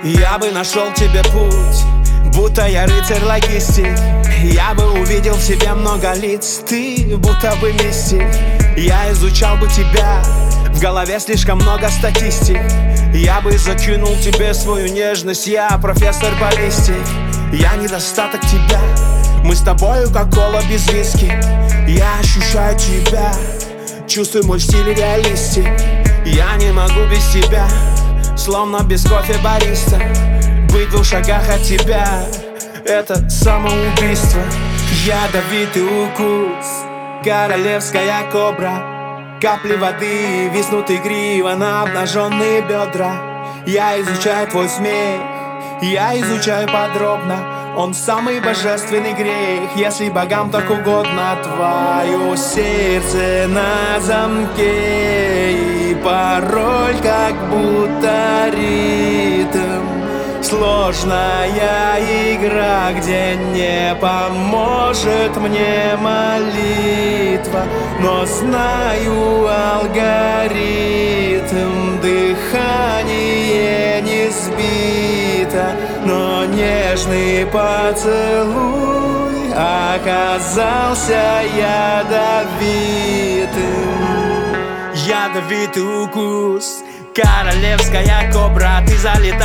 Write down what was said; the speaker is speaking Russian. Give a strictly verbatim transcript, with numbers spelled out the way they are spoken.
Я бы нашел тебе путь, будто я рыцарь логистик. Я бы увидел в себе много лиц, ты будто бы мистик. Я изучал бы тебя, в голове слишком много статистик. Я бы закинул тебе свою нежность, я профессор баллистик. Я недостаток тебя, мы с тобою как кола без виски. Я ощущаю тебя, чувствую мой стиль реалистик. Я не могу без тебя, словно без кофе бариста. Быть в двух шагах от тебя — это самоубийство. Ядовитый укус, королевская кобра. Капли воды виснут игриво на обнаженные бедра. Я изучаю твой смех, я изучаю подробно. Он самый божественный грех, если богам так угодно. Твое сердце на замке, и пароль как будто ритм. Сложная игра, где не поможет мне молитва, но знаю алгоритм. Дыхание не сбито, но нежный поцелуй оказался ядовитым. Ядовитый укус, королевская кобра. Ты залетаешь